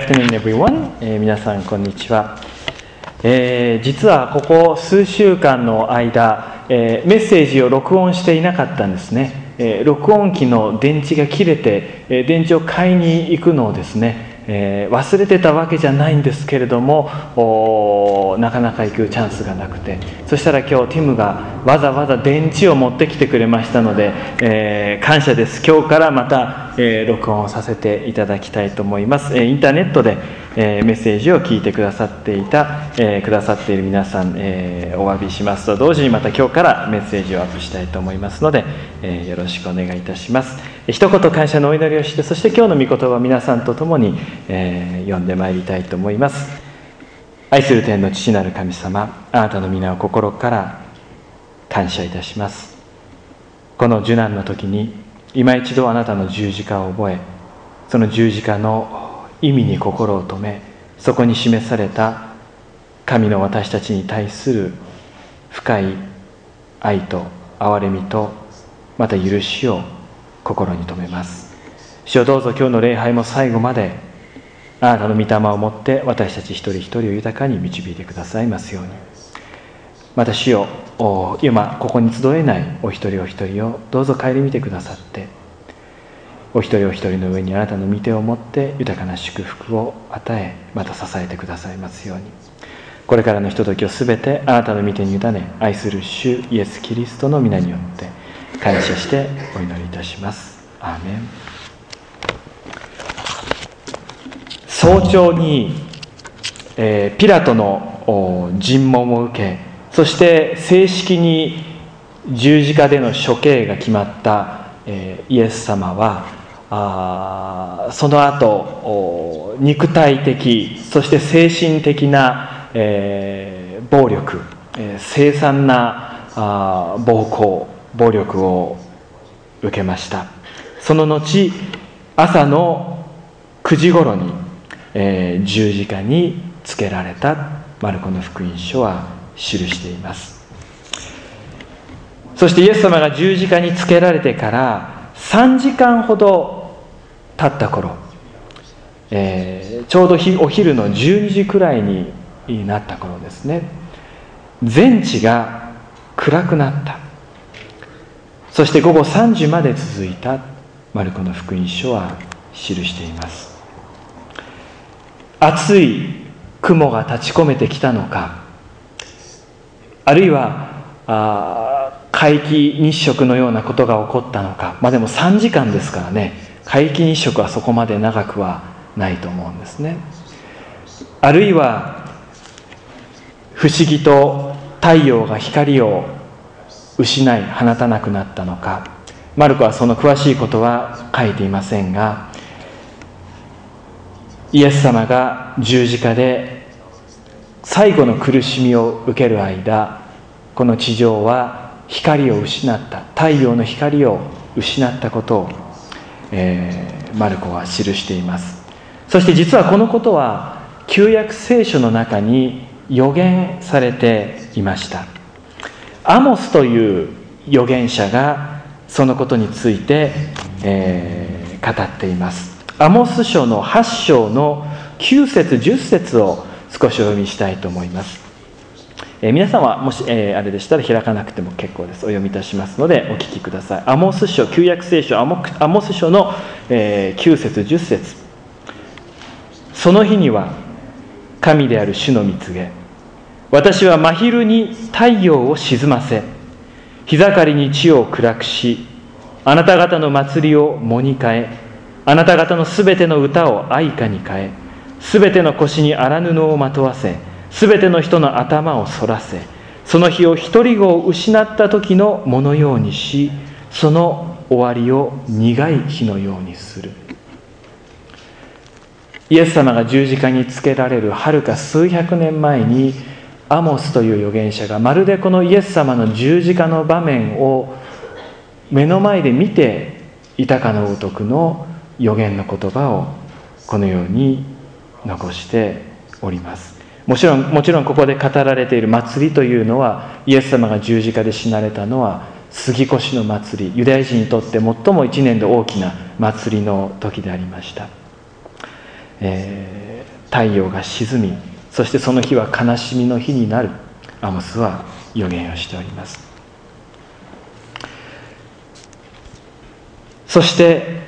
afternoon, everyone. 皆さんこんにちは。実はここ数週間の間、メッセージを録音していなかったんですね。録音機の電池が切れて、電池を買いに行くのをですね、忘れてたわけじゃないんですけれども、なかなか行くチャンスがなくて、そしたら今日ティムがわざわざ電池を持ってきてくれましたので、感謝です。今日からまた、録音をさせていただきたいと思います。インターネットで、メッセージを聞いてくださっている皆さん、お詫びしますと同時に、また今日からメッセージをアップしたいと思いますので、よろしくお願いいたします。一言感謝のお祈りをして、そして今日の御言葉を皆さんと共に、読んでまいりたいと思います。愛する天の父なる神様、あなたの皆を心から感謝いたします。この受難の時に今一度あなたの十字架を覚え、その十字架の意味に心を留め、そこに示された神の私たちに対する深い愛と憐れみと、また許しを心に留めます。主よ、どうぞ今日の礼拝も最後まであなたの御霊をもって私たち一人一人を豊かに導いてくださいますように。また主よ、今ここに集えないお一人お一人をどうぞ顧みてくださって、お一人お一人の上にあなたの御手を持って豊かな祝福を与え、また支えてくださいますように。これからのひとときをすべてあなたの御手に委ね、愛する主イエス・キリストの皆によって感謝してお祈りいたします。アーメン。早朝に、ピラトの尋問を受け、そして正式に十字架での処刑が決まった、イエス様はその後肉体的、そして精神的な、暴力、凄惨な暴力を受けました。その後、朝の9時頃に、十字架につけられたマルコの福音書は記しています。そしてイエス様が十字架につけられてから3時間ほど経った頃、ちょうどお昼の12時くらいになった頃ですね。全地が暗くなった。そして午後3時まで続いたマルコの福音書は記しています。厚い雲が立ち込めてきたのか、あるいは皆既日食のようなことが起こったのか、でも3時間ですからね、皆既日食はそこまで長くはないと思うんですね。あるいは不思議と太陽が光を失い放たなくなったのか、マルコはその詳しいことは書いていませんが、イエス様が十字架で最後の苦しみを受ける間、この地上は光を失った、太陽の光を失ったことを、マルコは記しています。そして実はこのことは旧約聖書の中に予言されていました。アモスという預言者がそのことについて、語っています。アモス書の8章の9節10節を少しお読みしたいと思います。皆さんはもし、あれでしたら開かなくても結構です。お読みいたしますのでお聞きください。アモス書、旧約聖書アモス書の、9節10節。その日には神である主の御告げ、私は真昼に太陽を沈ませ、日盛りに地を暗くし、あなた方の祭りを喪に変え、あなた方のすべての歌を哀歌に変え、すべての腰に荒布をまとわせ、すべての人の頭を反らせ、その日を一人子を失った時のものようにし、その終わりを苦い日のようにする。イエス様が十字架につけられるはるか数百年前に、アモスという預言者がまるでこのイエス様の十字架の場面を目の前で見ていたかのごとくの預言の言葉をこのように残しております。もちろんここで語られている祭りというのは、イエス様が十字架で死なれたのは杉越の祭り、ユダヤ人にとって最も一年で大きな祭りの時でありました。 太陽が沈み、そしてその日は悲しみの日になる。アモスは予言をしております。そして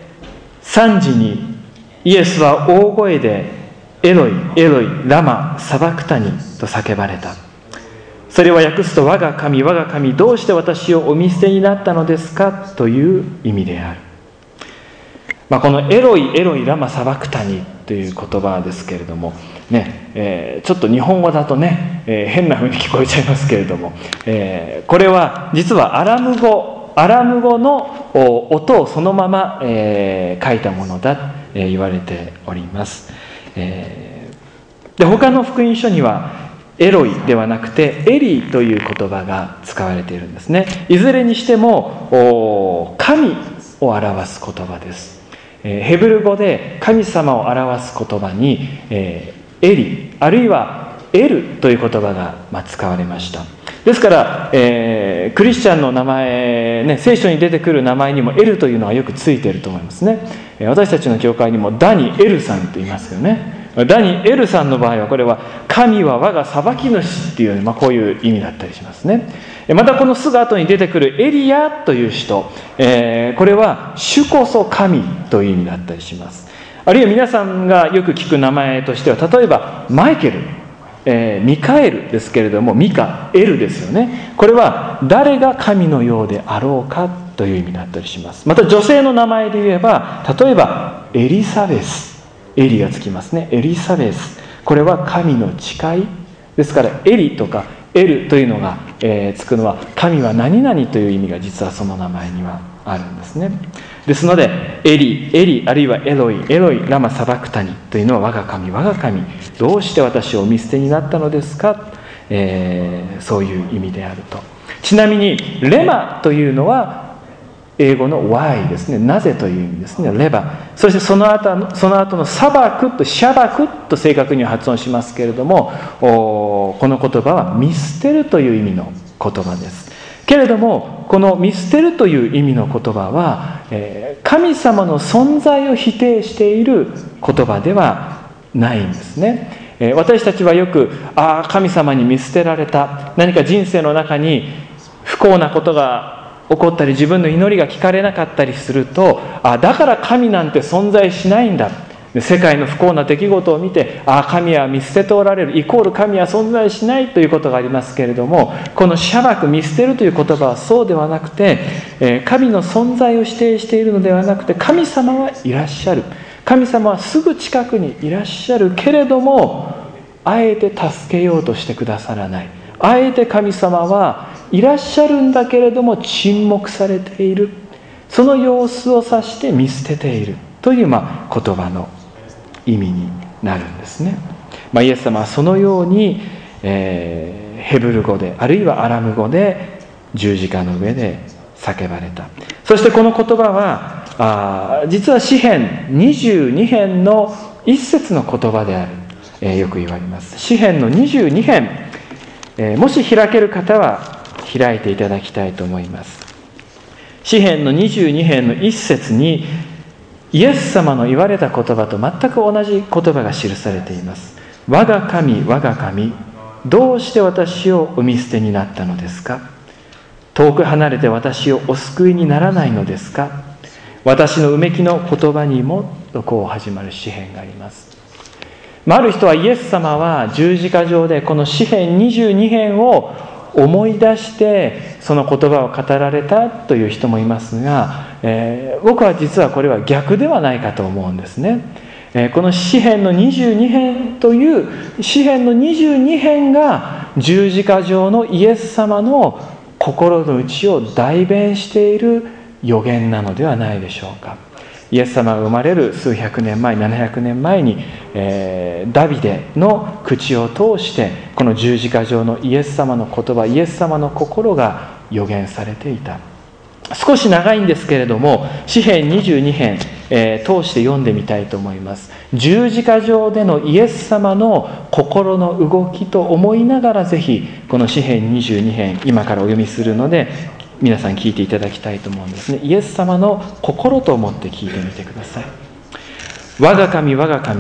3時にイエスは大声でエロイエロイラマサバクタニと叫ばれた。それは訳すと、我が神我が神、どうして私をお見捨てになったのですかという意味である。このエロイエロイラマサバクタニという言葉ですけれどもね、ちょっと日本語だとね、変な風に聞こえちゃいますけれども、これは実はアラム語の音をそのまま、書いたものだと言われております。で他の福音書にはエロイではなくてエリという言葉が使われているんですね。いずれにしても神を表す言葉です。ヘブル語で神様を表す言葉にエリあるいはエルという言葉が使われました。ですから、クリスチャンの名前、聖書に出てくる名前にもエルというのはよくついていると思いますね。私たちの教会にもダニエルさんと言いますよね。ダニエルさんの場合はこれは神は我が裁き主っていう、こういう意味だったりしますね。またこのすぐ後に出てくるエリアという人、これは主こそ神という意味だったりします。あるいは皆さんがよく聞く名前としては、例えばマイケル、ミカエルですけれども、ミカエルですよね。これは誰が神のようであろうかという意味だったりします。また女性の名前で言えば、例えばエリサベス、エリがつきますね。エリサベス、これは神の誓いですから、エリとかエルというのが、つくのは神は何々という意味が実はその名前にはあるんですね。ですのでエリあるいはエロイラマサバクタニというのは、我が神我が神、どうして私をお見捨てになったのですか、そういう意味であると。ちなみにレマというのは英語の why ですね。なぜという意味ですね。レバ。そしてその後のサバクとシャバクと正確には発音しますけれども、この言葉は見捨てるという意味の言葉です。けれどもこの見捨てるという意味の言葉は、神様の存在を否定している言葉ではないんですね。私たちはよく神様に見捨てられた、何か人生の中に不幸なことが起こったり、自分の祈りが聞かれなかったりすると、だから神なんて存在しないんだ、世界の不幸な出来事を見て神は見捨てておられるイコール神は存在しないということがありますけれども、このシャバク、見捨てるという言葉はそうではなくて、神の存在を否定しているのではなくて、神様はいらっしゃる、神様はすぐ近くにいらっしゃるけれども、あえて助けようとしてくださらない、あえて神様はいらっしゃるんだけれども沈黙されている、その様子を指して見捨てているという、言葉の意味になるんですね。イエス様はそのように、ヘブル語であるいはアラム語で十字架の上で叫ばれた。そしてこの言葉は実は詩編22編の一節の言葉である、よく言われます。詩編の22編、もし開ける方は開いていただきたいと思います。詩編の22編の一節にイエス様の言われた言葉と全く同じ言葉が記されています。我が神我が神、どうして私をお見捨てになったのですか。遠く離れて私をお救いにならないのですか。私のうめきの言葉にもとこう始まる詩編があります。ある人はイエス様は十字架上でこの詩編22編を思い出してその言葉を語られたという人もいますが、僕は実はこれは逆ではないかと思うんですね。この詩編の22編という詩編の22編が十字架上のイエス様の心の内を代弁している予言なのではないでしょうか。イエス様が生まれる数百年前、700年前に、ダビデの口を通してこの十字架上のイエス様の言葉、イエス様の心が予言されていた。少し長いんですけれども、詩編22編、通して読んでみたいと思います。十字架上でのイエス様の心の動きと思いながら、ぜひこの詩編22編今からお読みするので皆さん聞いていただきたいと思うんですね。イエス様の心と思って聞いてみてください。我が神我が神、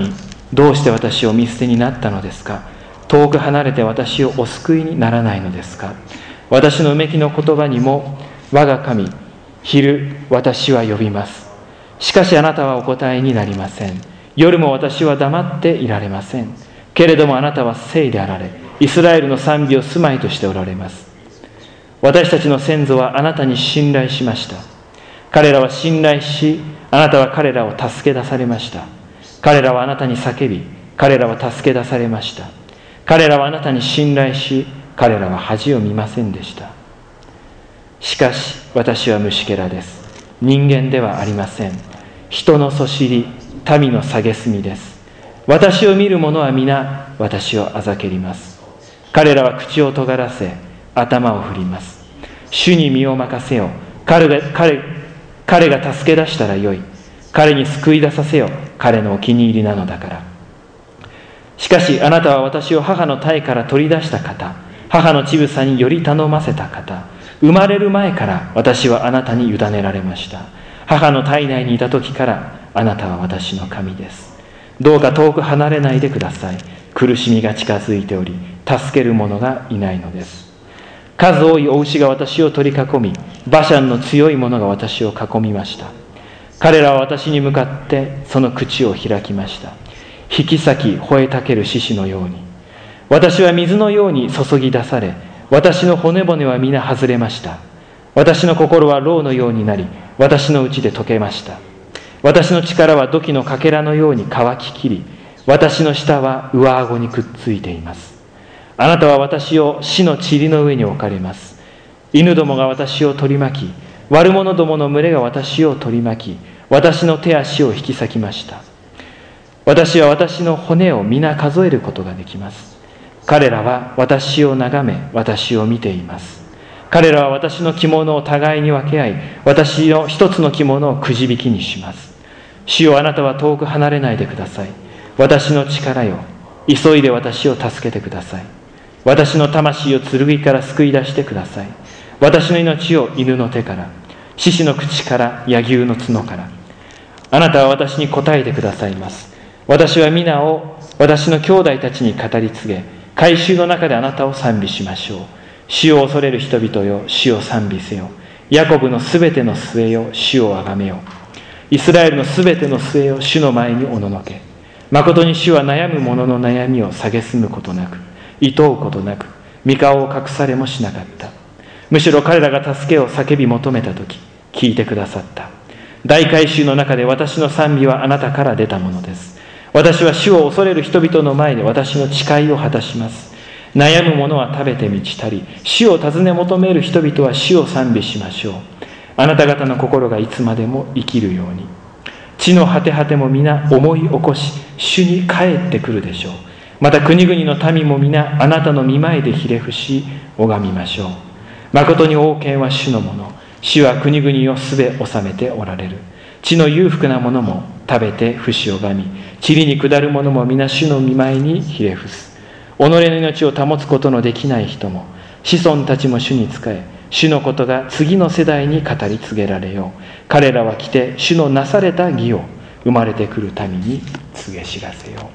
どうして私を見捨てになったのですか。遠く離れて私をお救いにならないのですか。私のうめきの言葉にも、我が神、昼私は呼びます。しかしあなたはお答えになりません。夜も私は黙っていられません。けれどもあなたは聖であられ、イスラエルの賛美を住まいとしておられます。私たちの先祖はあなたに信頼しました。彼らは信頼し、あなたは彼らを助け出されました。彼らはあなたに叫び、彼らは助け出されました。彼らはあなたに信頼し、彼らは恥を見ませんでした。しかし私は虫けらです。人間ではありません。人のそしり、民の蔑みです。私を見る者は皆私をあざけります。彼らは口を尖らせ、頭を振ります。主に身を任せよ。彼が助け出したらよい。彼に救い出させよ。彼のお気に入りなのだから。しかしあなたは私を母の胎から取り出した方、母の乳房により頼ませた方。生まれる前から私はあなたに委ねられました。母の胎内にいた時からあなたは私の神です。どうか遠く離れないでください。苦しみが近づいており、助ける者がいないのです。数多いお牛が私を取り囲み、バシャンの強い者が私を囲みました。彼らは私に向かってその口を開きました。引き裂き吠えたける獅子のように。私は水のように注ぎ出され、私の骨々は皆外れました。私の心は蝋のようになり、私の内で溶けました。私の力は土器のかけらのように乾ききり、私の舌は上顎にくっついています。あなたは私を死の塵の上に置かれます。犬どもが私を取り巻き、悪者どもの群れが私を取り巻き、私の手足を引き裂きました。私は私の骨を皆数えることができます。彼らは私を眺め、私を見ています。彼らは私の着物を互いに分け合い、私の一つの着物をくじ引きにします。主よ、あなたは遠く離れないでください。私の力よ、急いで私を助けてください。私の魂を剣から救い出してください。私の命を犬の手から、獅子の口から、野牛の角から。あなたは私に答えてくださいます。私は皆を私の兄弟たちに語り継げ、改宗の中であなたを賛美しましょう。主を恐れる人々よ、主を賛美せよ。ヤコブのすべての末よ、主をあがめよ。イスラエルのすべての末よ、主の前におののけ。誠に主は悩む者の悩みを蔑むことなく、厭うことなく、御顔を隠されもしなかった。むしろ彼らが助けを叫び求めたとき、聞いてくださった。大改宗の中で私の賛美はあなたから出たものです。私は主を恐れる人々の前で私の誓いを果たします。悩む者は食べて満ちたり、主を尋ね求める人々は主を賛美しましょう。あなた方の心がいつまでも生きるように。地の果て果ても皆思い起こし、主に帰ってくるでしょう。また国々の民も皆あなたの御前でひれ伏し、拝みましょう。誠に王権は主のもの。主は国々をすべ治めておられる。地の裕福な者も食べて伏し拝み、塵に下る者も皆主の御前にひれ伏す。己の命を保つことのできない人も、子孫たちも主に仕え、主のことが次の世代に語り継げられよう。彼らは来て主のなされた義を生まれてくる民に告げ知らせよう。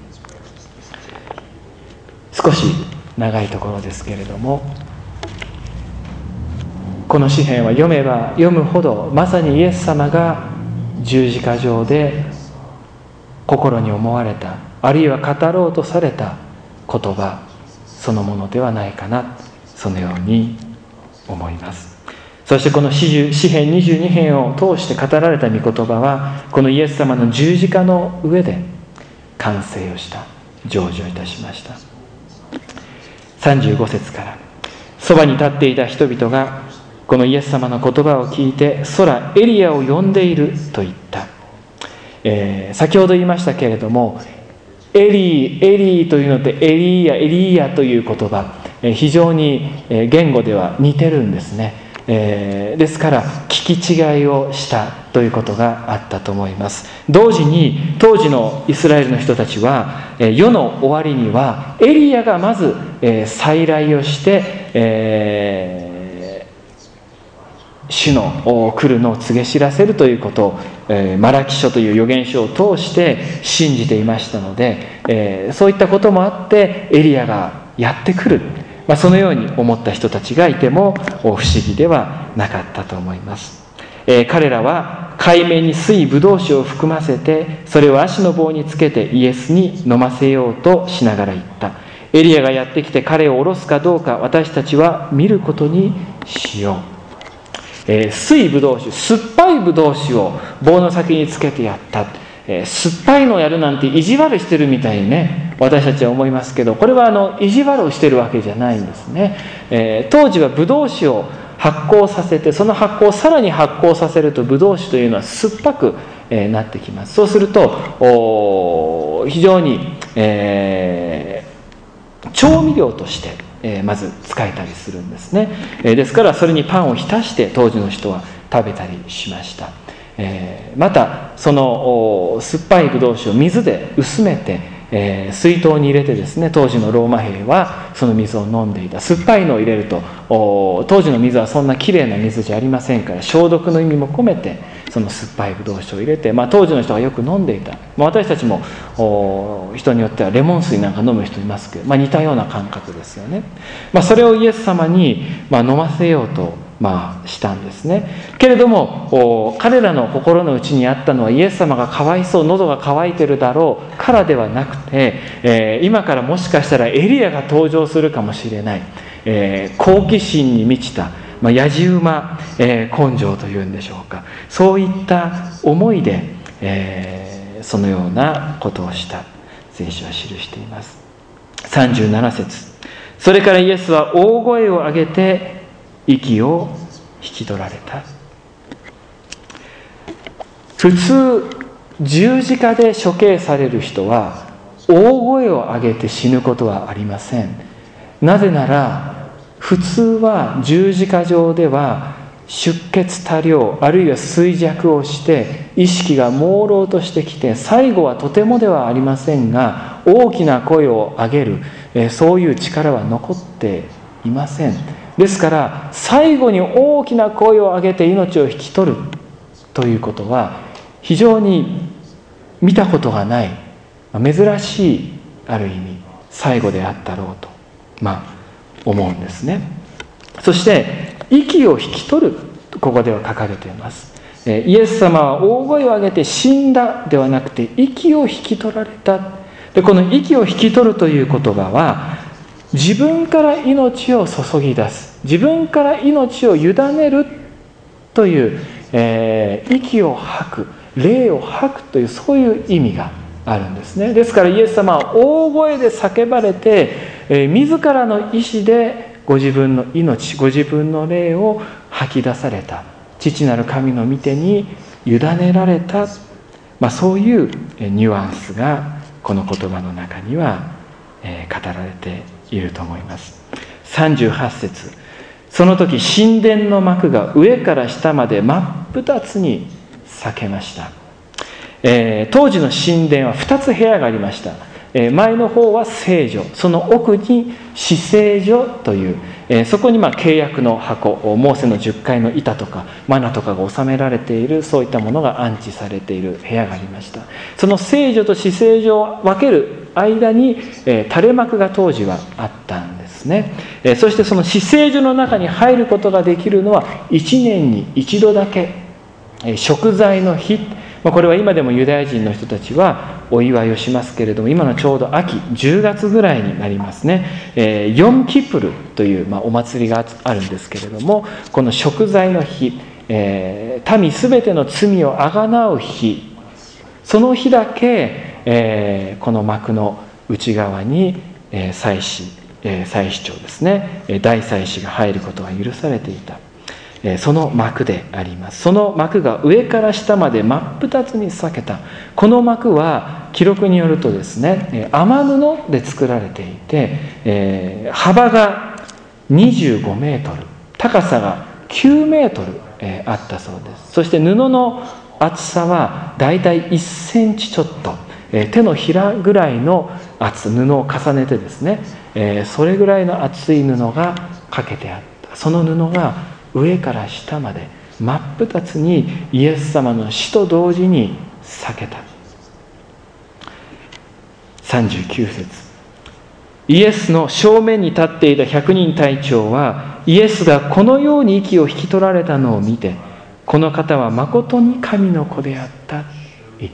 少し長いところですけれども、この詩篇は読めば読むほど、まさにイエス様が十字架上で心に思われた、あるいは語ろうとされた言葉そのものではないかな、そのように思います。そしてこの詩編22編を通して語られた御言葉は、このイエス様の十字架の上で完成をした、成就いたしました。35節から、そばに立っていた人々がこのイエス様の言葉を聞いて、空エリアを呼んでいると言った。先ほど言いましたけれども、エリーというのってエリーヤという言葉、非常に言語では似てるんですね。ですから聞き違いをしたということがあったと思います。同時に当時のイスラエルの人たちは、世の終わりにはエリヤがまず再来をして、 主の来るのを告げ知らせるということを、マラキ書という預言書を通して信じていましたので、そういったこともあってエリアがやってくる、そのように思った人たちがいても不思議ではなかったと思います。彼らは海面に水ぶどう酒を含ませて、それを足の棒につけてイエスに飲ませようとしながら言った。エリアがやってきて彼を下ろすかどうか、私たちは見ることにしよう。水ぶどう酒、酸っぱいぶどう酒を棒の先につけてやった。酸っぱいのをやるなんて意地悪してるみたいにね、私たちは思いますけど、これは意地悪をしてるわけじゃないんですね。当時はぶどう酒を発酵させて、その発酵をさらに発酵させるとぶどう酒というのは酸っぱくなってきます。そうすると非常に調味料としてまず使えたりするんですね。ですからそれにパンを浸して当時の人は食べたりしました。またその酸っぱいぶどう酒を水で薄めて水筒に入れてですね、当時のローマ兵はその水を飲んでいた。酸っぱいのを入れると当時の水はそんなきれいな水じゃありませんから、消毒の意味も込めてその酸っぱいぶどう酒を入れて、当時の人がよく飲んでいた。私たちも人によってはレモン水なんか飲む人いますけど、似たような感覚ですよね。それをイエス様に飲ませようとしたんですね。けれども彼らの心の内にあったのは、イエス様がかわいそう、喉が渇いてるだろうからではなくて、今からもしかしたらエリアが登場するかもしれない、好奇心に満ちた、やじ馬、根性というんでしょうか、そういった思いで、そのようなことをした聖書は記しています。37節、それからイエスは大声を上げて息を引き取られた。普通十字架で処刑される人は大声を上げて死ぬことはありません。なぜなら普通は十字架上では出血多量、あるいは衰弱をして意識が朦朧としてきて、最後はとてもではありませんが大きな声を上げる、そういう力は残っていません。ですから最後に大きな声を上げて命を引き取るということは非常に見たことがない珍しい、ある意味最後であったろうと思うんですね。そして息を引き取る、ここでは書かれています。イエス様は大声を上げて死んだではなくて息を引き取られた。でこの息を引き取るという言葉は自分から命を注ぎ出す、自分から命を委ねるという、息を吐く、霊を吐くという、そういう意味があるんですね。ですからイエス様は大声で叫ばれて、自らの意志でご自分の命、ご自分の霊を吐き出された。父なる神の御手に委ねられた、そういうニュアンスがこの言葉の中には語られていると思います。38節、その時神殿の幕が上から下まで真っ二つに裂けました。当時の神殿は2つ部屋がありました。前の方は聖所、その奥に至聖所という、そこに契約の箱、モーセの10回の板とかマナとかが収められている、そういったものが安置されている部屋がありました。その聖所と至聖所を分ける間に、垂れ幕が当時はあったんですね。そしてその至聖所の中に入ることができるのは1年に1度だけ、贖罪の日、これは今でもユダヤ人の人たちはお祝いをしますけれども、今のちょうど秋10月ぐらいになりますね。ヨンキプルというお祭りがあるんですけれども、この贖罪の日、民すべての罪をあがなう日、その日だけ、この幕の内側に祭司長ですね、大祭司が入ることが許されていた。その幕であります。その幕が上から下まで真っ二つに裂けた。この幕は記録によるとですね、雨布で作られていて、幅が25メートル、高さが9メートル、あったそうです。そして布の厚さはだいたい1センチちょっと、手のひらぐらいの厚布を重ねてですね、それぐらいの厚い布がかけてあった。その布が上から下まで真っ二つにイエス様の死と同時に裂けた。39節、イエスの正面に立っていた100人隊長はイエスがこのように息を引き取られたのを見て、この方は誠に神の子であったと言った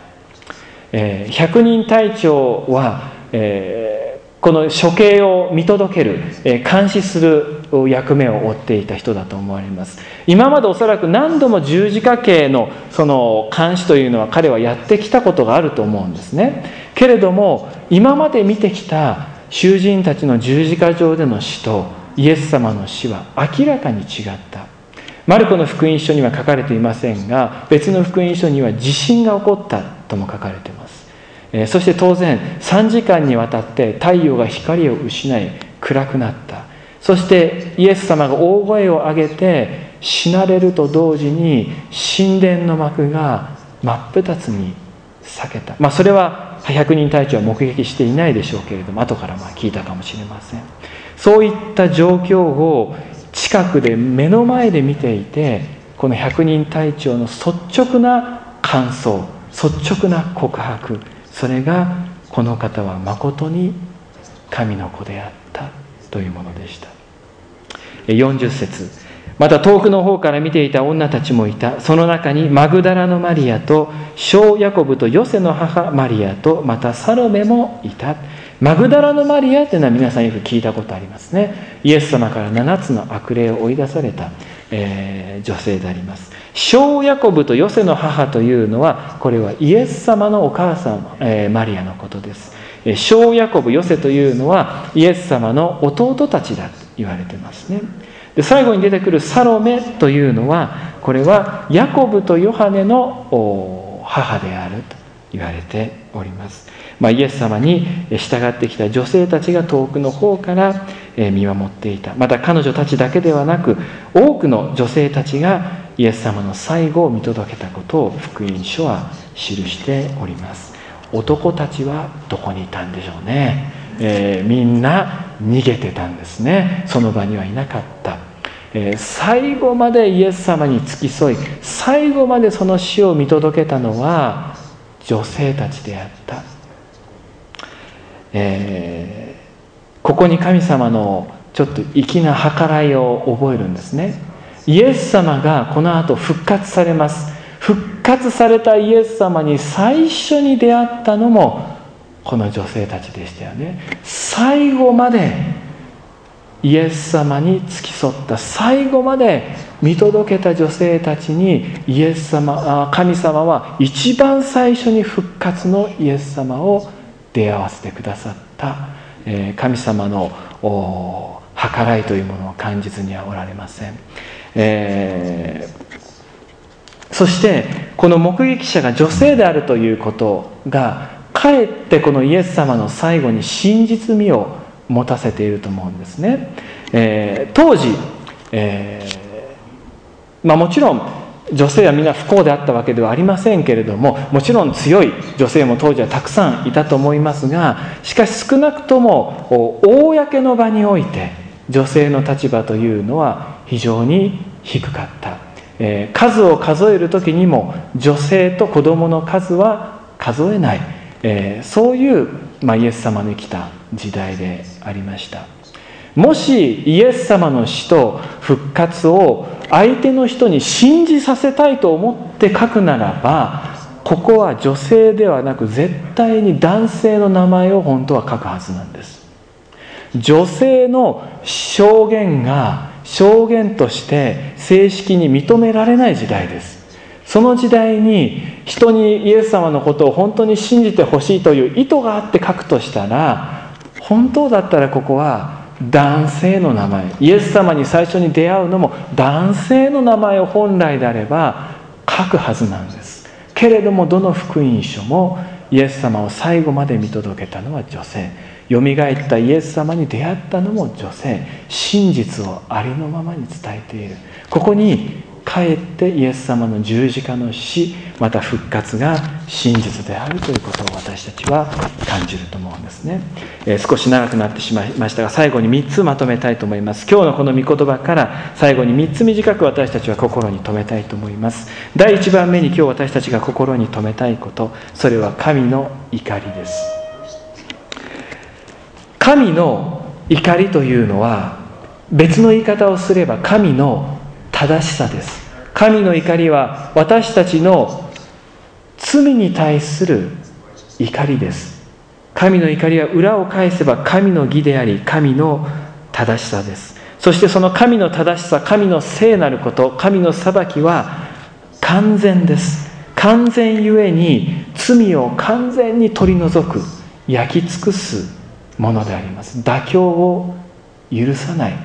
。100人隊長は、この処刑を見届ける、監視する役目を負っていた人だと思われます。今までおそらく何度も十字架刑のその監視というのは彼はやってきたことがあると思うんですね。けれども今まで見てきた囚人たちの十字架上での死とイエス様の死は明らかに違った。マルコの福音書には書かれていませんが、別の福音書には地震が起こったとも書かれています。そして当然3時間にわたって太陽が光を失い暗くなった。そしてイエス様が大声を上げて死なれると同時に神殿の幕が真っ二つに裂けた。それは100人隊長は目撃していないでしょうけれども、後から聞いたかもしれません。そういった状況を近くで目の前で見ていて、この100人隊長の率直な感想、率直な告白、それがこの方は誠に神の子であったというものでした。40節、また遠くの方から見ていた女たちもいた。その中にマグダラのマリアと小ヤコブとヨセの母マリアとまたサロメもいた。マグダラのマリアというのは皆さんよく聞いたことありますね。イエス様から7つの悪霊を追い出された、女性であります。小ヤコブとヨセの母というのは、これはイエス様のお母さん、マリアのことです。小ヤコブ、ヨセというのはイエス様の弟たちだと言われてますね。で、最後に出てくるサロメというのは、これはヤコブとヨハネの母であると言われております。イエス様に従ってきた女性たちが遠くの方から見守っていた。また彼女たちだけではなく、多くの女性たちがイエス様の最後を見届けたことを福音書は記しております。男たちはどこにいたんでしょうね。みんな逃げてたんですね。その場にはいなかった。最後までイエス様に付き添い、最後までその死を見届けたのは女性たちであった。ここに神様のちょっと粋な計らいを覚えるんですね。イエス様がこの後復活されます。復活されたイエス様に最初に出会ったのもこの女性たちでしたよね。最後までイエス様に付き添った、最後まで見届けた女性たちに神様は一番最初に復活のイエス様を出会わせてくださった。神様の計らいというものを感じずにはおられません。そしてこの目撃者が女性であるということがかえってこのイエス様の最後に真実味を持たせていると思うんですね。当時、もちろん女性はみんな不幸であったわけではありませんけれども、もちろん強い女性も当時はたくさんいたと思いますが、しかし少なくとも公の場において女性の立場というのは非常に低かった。数を数える時にも女性と子供の数は数えない、そういう、イエス様の生きた時代でありました。もしイエス様の死と復活を相手の人に信じさせたいと思って書くならば、ここは女性ではなく絶対に男性の名前を本当は書くはずなんです。女性の証言が証言として正式に認められない時代です。その時代に人にイエス様のことを本当に信じてほしいという意図があって書くとしたら、本当だったらここは男性の名前、イエス様に最初に出会うのも男性の名前を本来であれば書くはずなんです。けれどもどの福音書もイエス様を最後まで見届けたのは女性、よみがえったイエス様に出会ったのも女性、真実をありのままに伝えている。ここにかえってイエス様の十字架の死、また復活が真実であるということを私たちは感じると思うんですね。少し長くなってしまいましたが、最後に3つまとめたいと思います。今日のこの御言葉から最後に3つ短く私たちは心に留めたいと思います。第1番目に今日私たちが心に留めたいこと、それは神の怒りです。神の怒りというのは、別の言い方をすれば神の正しさです。神の怒りは私たちの罪に対する怒りです。神の怒りは裏を返せば神の義であり、神の正しさです。そしてその神の正しさ、神の聖なること、神の裁きは完全です。完全ゆえに罪を完全に取り除く、焼き尽くすものであります。妥協を許さない。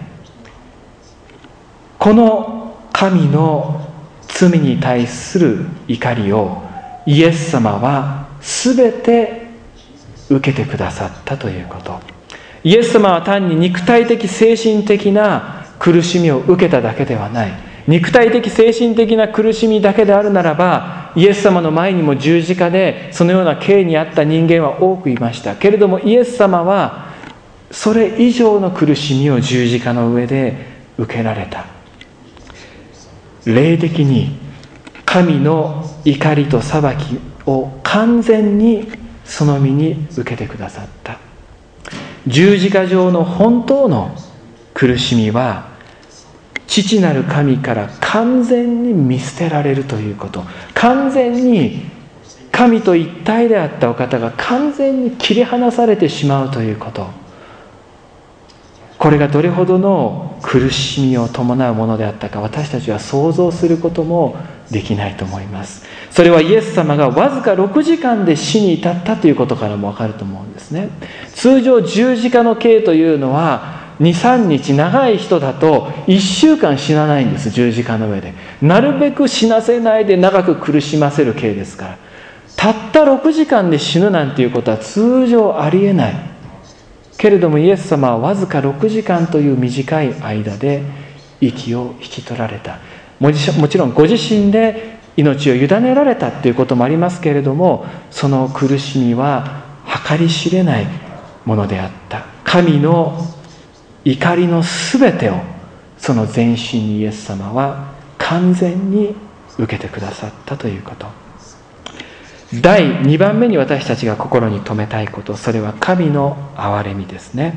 この神の罪に対する怒りをイエス様は全て受けてくださったということ。イエス様は単に肉体的精神的な苦しみを受けただけではない。肉体的精神的な苦しみだけであるならば、イエス様の前にも十字架でそのような刑にあった人間は多くいました。けれどもイエス様はそれ以上の苦しみを十字架の上で受けられた。霊的に神の怒りと裁きを完全にその身に受けてくださった。十字架上の本当の苦しみは、父なる神から完全に見捨てられるということ。完全に神と一体であったお方が完全に切り離されてしまうということ。これがどれほどの苦しみを伴うものであったか、私たちは想像することもできないと思います。それはイエス様がわずか6時間で死に至ったということからも分かると思うんですね。通常十字架の刑というのは 2,3 日、長い人だと1週間死なないんです。十字架の上でなるべく死なせないで長く苦しませる刑ですから、たった6時間で死ぬなんていうことは通常ありえない。けれどもイエス様はわずか6時間という短い間で息を引き取られた。もちろんご自身で命を委ねられたということもありますけれども、その苦しみは計り知れないものであった。神の怒りのすべてをその全身にイエス様は完全に受けてくださったということ。第2番目に私たちが心に留めたいこと、それは神の憐れみですね。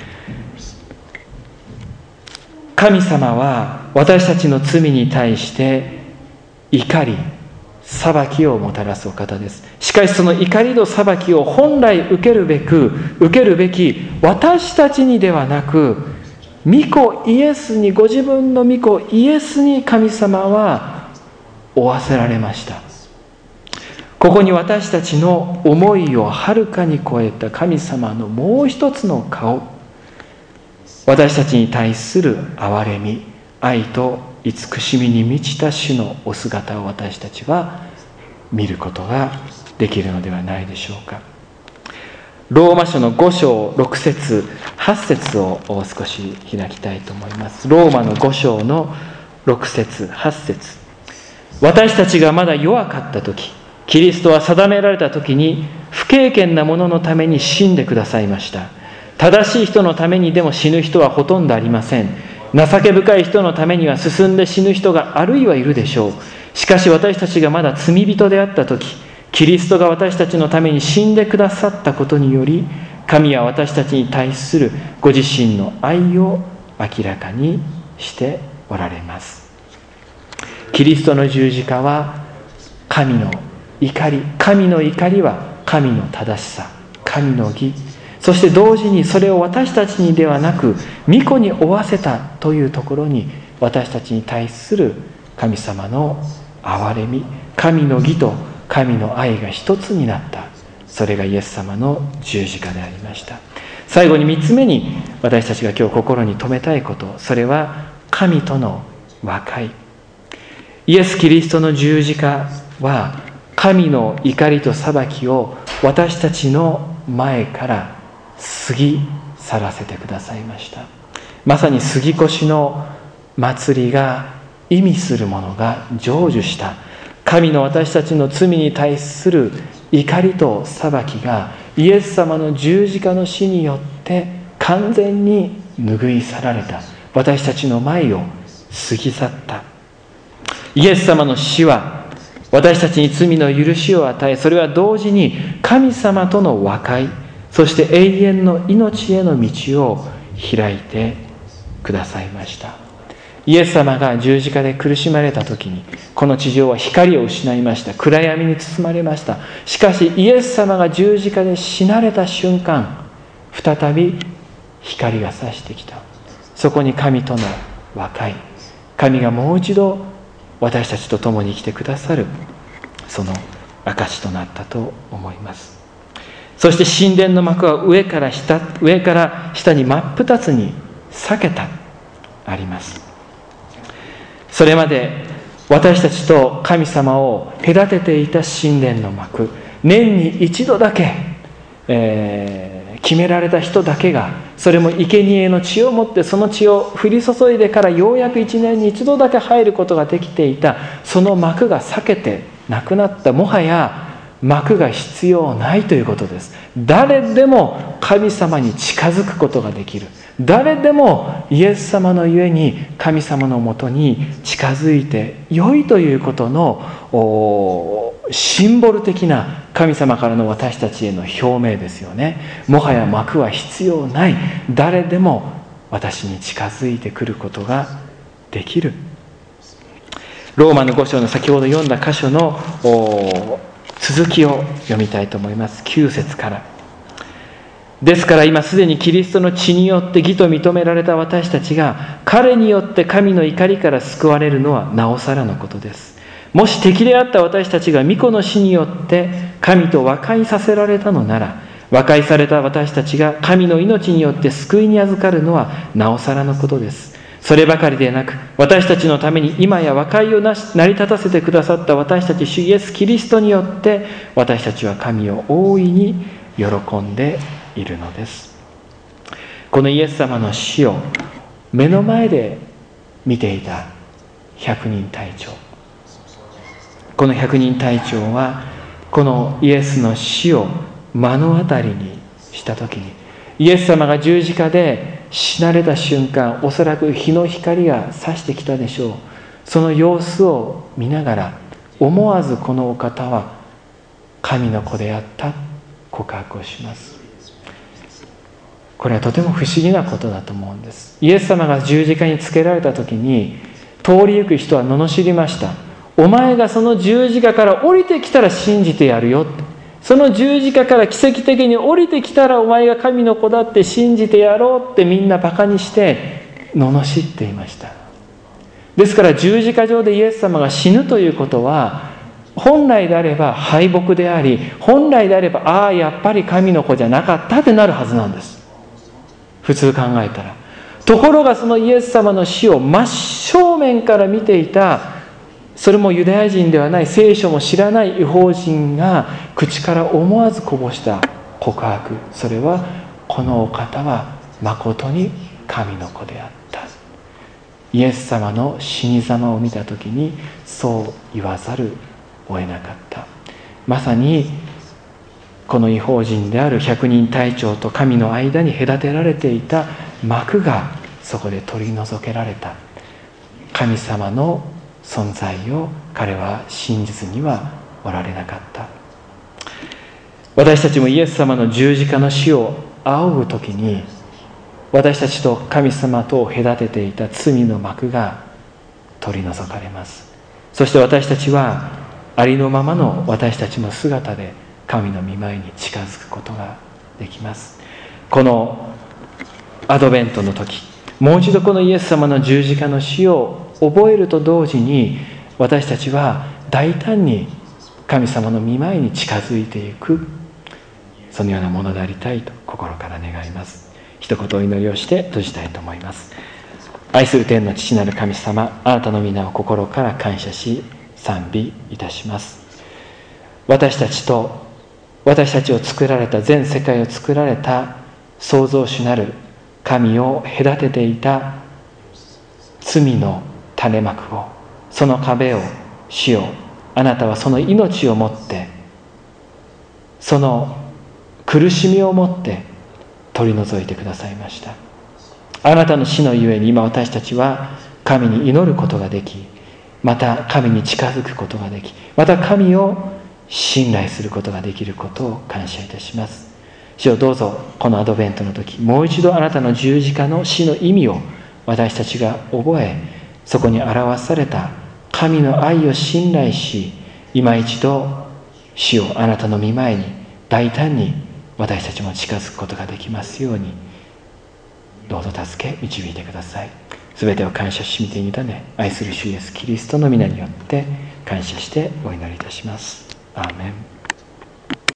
神様は私たちの罪に対して怒り、裁きをもたらすお方です。しかしその怒りと裁きを本来受けるべき私たちにではなく、御子イエスに、ご自分の御子イエスに神様は負わせられました。ここに私たちの思いをはるかに超えた神様のもう一つの顔、私たちに対する憐れみ、愛と慈しみに満ちた主のお姿を私たちは見ることができるのではないでしょうか。ローマ書の5章6節8節を少し開きたいと思います。ローマの5章の6節8節、私たちがまだ弱かった時、キリストは定められた時に不敬虔な者のために死んでくださいました。正しい人のためにでも死ぬ人はほとんどありません。情け深い人のためには進んで死ぬ人があるいはいるでしょう。しかし私たちがまだ罪人であった時、キリストが私たちのために死んでくださったことにより、神は私たちに対するご自身の愛を明らかにしておられます。キリストの十字架は神の怒り、神の怒りは神の正しさ、神の義、そして同時にそれを私たちにではなく御子に負わせたというところに、私たちに対する神様の憐れみ、神の義と神の愛が一つになった。それがイエス様の十字架でありました。最後に3つ目に私たちが今日心に留めたいこと、それは神との和解。イエス・キリストの十字架は神の怒りと裁きを私たちの前から過ぎ去らせてくださいました。まさに杉越の祭りが意味するものが成就した。神の私たちの罪に対する怒りと裁きがイエス様の十字架の死によって完全に拭い去られた。私たちの前を過ぎ去った。イエス様の死は私たちに罪の許しを与え、それは同時に神様との和解、そして永遠の命への道を開いてくださいました。イエス様が十字架で苦しまれた時に、この地上は光を失いました。暗闇に包まれました。しかしイエス様が十字架で死なれた瞬間、再び光が差してきた。そこに神との和解、神がもう一度私たちと共に来てくださる、その証となったと思います。そして神殿の幕は上から下に真っ二つに裂けた、あります。それまで私たちと神様を隔てていた神殿の幕、年に一度だけ、決められた人だけが、それも生贄の血を持ってその血を降り注いでからようやく一年に一度だけ入ることができていた、その幕が裂けてなくなった。もはや幕が必要ないということです。誰でも神様に近づくことができる。誰でもイエス様のゆえに神様のもとに近づいて良いということのシンボル的な神様からの私たちへの表明ですよね。もはや幕は必要ない。誰でも私に近づいてくることができる。ローマの5章の先ほど読んだ箇所の続きを読みたいと思います。9節から。ですから今すでにキリストの血によって義と認められた私たちが、彼によって神の怒りから救われるのはなおさらのことです。もし敵であった私たちが御子の死によって神と和解させられたのなら、和解された私たちが神の命によって救いに預かるのはなおさらのことです。そればかりでなく、私たちのために今や和解を成り立たせてくださった私たち主イエスキリストによって、私たちは神を大いに喜んでいるのです。このイエス様の死を目の前で見ていた百人隊長、この百人隊長はこのイエスの死を目の当たりにしたときに、イエス様が十字架で死なれた瞬間、おそらく日の光が差してきたでしょう。その様子を見ながら、思わずこのお方は神の子であった告白をします。これはとても不思議なことだと思うんです。イエス様が十字架につけられた時に、通り行く人は罵りました。お前がその十字架から降りてきたら信じてやるよって。その十字架から奇跡的に降りてきたらお前が神の子だって信じてやろうって、みんなバカにして罵っていました。ですから十字架上でイエス様が死ぬということは、本来であれば敗北であり、本来であればああやっぱり神の子じゃなかったってなるはずなんです、普通考えたら。ところがそのイエス様の死を真正面から見ていた、それもユダヤ人ではない、聖書も知らない異邦人が口から思わずこぼした告白、それはこのお方は誠に神の子であった。イエス様の死に様を見たときにそう言わざるを得なかった。まさにこの異邦人である百人隊長と神の間に隔てられていた幕がそこで取り除けられた。神様の存在を彼は信じずにはおられなかった。私たちもイエス様の十字架の死を仰ぐときに、私たちと神様とを隔てていた罪の幕が取り除かれます。そして私たちはありのままの私たちの姿で神の御前に近づくことができます。このアドベントの時、もう一度このイエス様の十字架の死を覚えると同時に、私たちは大胆に神様の御前に近づいていく、そのようなものでありたいと心から願います。一言お祈りをして閉じたいと思います。愛する天の父なる神様、あなたの皆を心から感謝し賛美いたします。私たちを作られた、全世界を作られた創造主なる神を隔てていた罪の種幕をその壁を主よ、あなたはその命をもって、その苦しみをもって取り除いてくださいました。あなたの死のゆえに今私たちは神に祈ることができ、また神に近づくことができ、また神を信頼することができることを感謝いたします。主よ、どうぞこのアドベントの時、もう一度あなたの十字架の死の意味を私たちが覚え、そこに表された神の愛を信頼し、今一度主よ、あなたの御前に大胆に私たちも近づくことができますように、どうぞ助け導いてください。すべてを感謝しみて委ね、愛する主イエスキリストの皆によって感謝してお祈りいたします。アーメン。